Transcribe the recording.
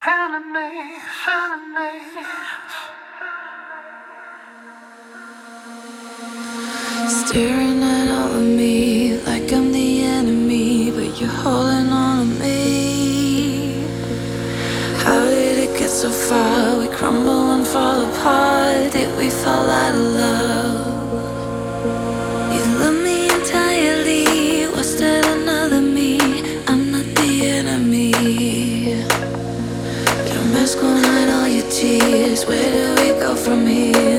Enemy, enemy. Staring at all of me like I'm the enemy, but you're holding on to me. How did it get so far? We crumble and fall apart. Did we fall out of love? You love me entirely. Was that another me? I'm not the enemy. Your mask won't hide all your tears. Where do we go from here?